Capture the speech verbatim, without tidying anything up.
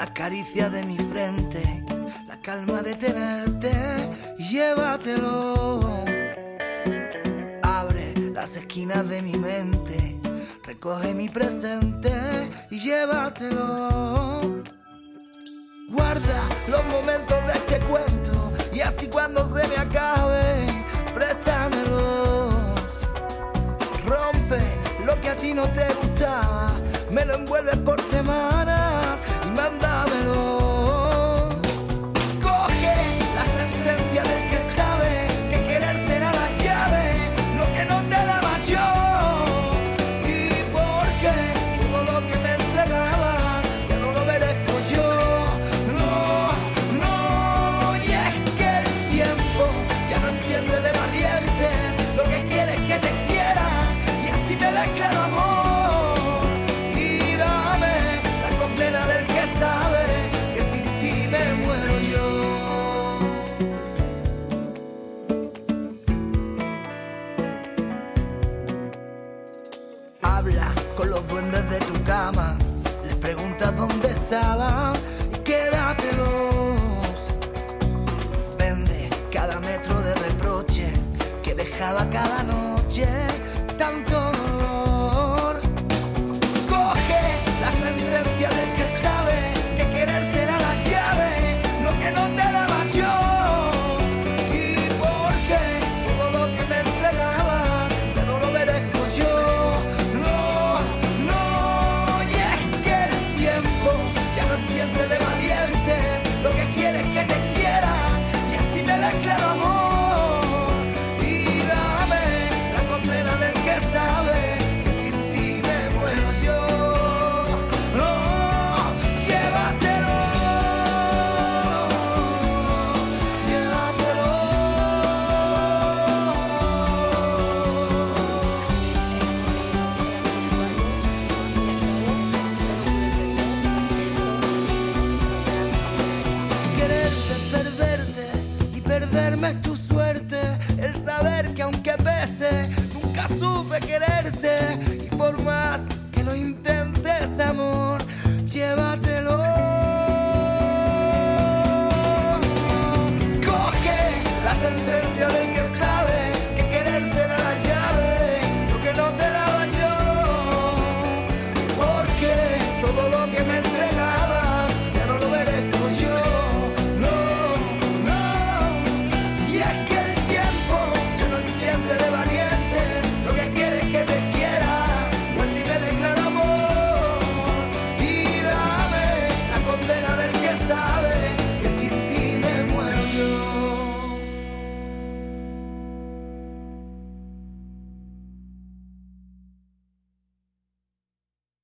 la caricia de mi frente, la calma de tenerte, llévatelo. Abre las esquinas de mi mente, recoge mi presente y llévatelo. Guarda los momentos de este cuento y así cuando se me acabe, préstamelo. Rompe lo que a ti no te gustaba, me lo envuelves por semanas y mándamelo. Coge la sentencia del que sabe que quererte era la llave, lo que no te daba yo. Y porque todo lo que me entregabas ya no lo merezco yo. No, no, y es que el tiempo ya no entiende de valientes, lo que quiere es que te quieran y así me declaro amor. Del que sabe que sin ti me muero yo. Habla con los duendes de tu cama, les preguntas dónde estaban y quédatelos. Vende cada metro de reproche que dejaba cada noche tanto dolor. Coge la sentencia del que sabe que quererte era la llave, lo que no te daba yo. Y porque todo lo que me entregabas ya no lo merezco yo. No, no, y es que el tiempo ya no entiende de valientes, lo que quiere es que te quieran y así me declaro amor. Y dame la condena del que sabe que sin ti me muero yo. Perderme es tu suerte, el saber que aunque pese, nunca supe quererte. Y por más que lo intentes, amor, llévatelo. Coge la sentencia del que sabe que quererte era la llave, lo que no te daba yo. Porque todo lo que me